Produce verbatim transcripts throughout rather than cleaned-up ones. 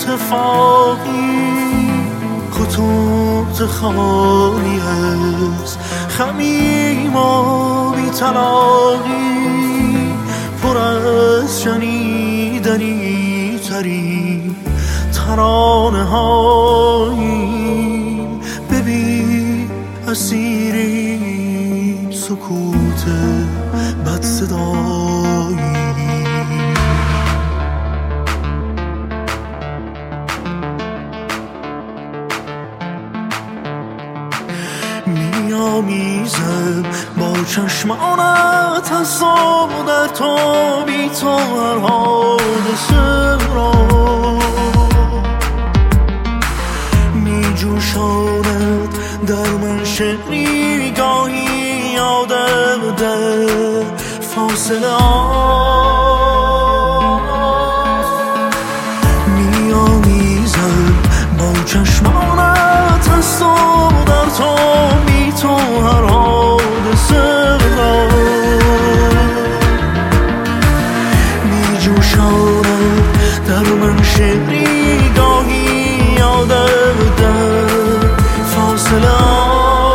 اتفاقی خطوط خالی از خمیم و بی‌طلاقی پر از شنیدنی ترین ترانه هاییم. ببین اسیریم سکوت بد صدایی. میامیزم با چشمانت از در تو بی تو هر حادثه را میجوشاند در من شعری گاهی یادم در فاصله ها. میامیزم با چشمانت از در تو بی تو هر حادثه را میجوشاند در من شعری گاهی یادم در فاصله ها.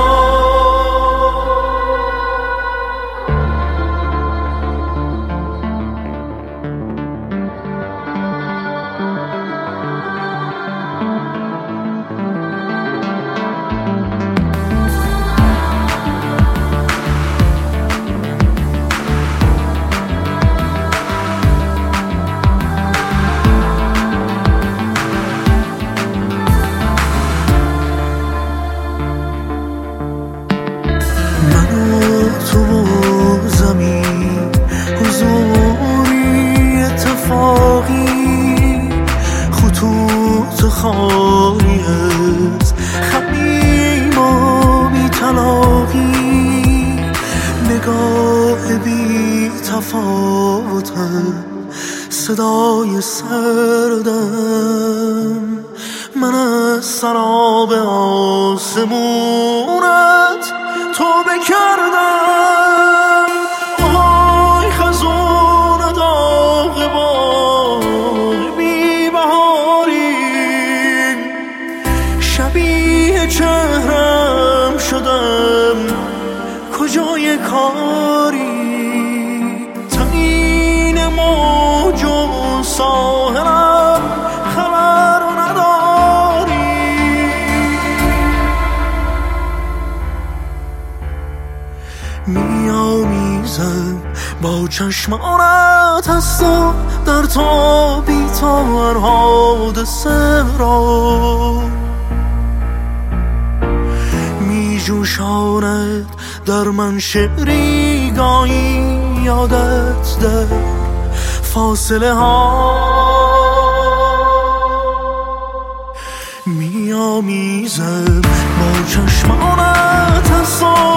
خطوط خالی از خمیم و بی‌طلاقی نگاه بی تفاوتم صدای سردم. من از سراب آسمونت تو بکردم. آهای خزون داغ باغ بی بهاری شبیه چهرم شدم کجای کاری. تنین موج و ساحلم خبر نداری. میامیزم با چشمانت از تو در تو بی تو هر حادثه را میجوشاند در من شعری گاهی یادت در فاصله ها. میامیزم با چشمانت از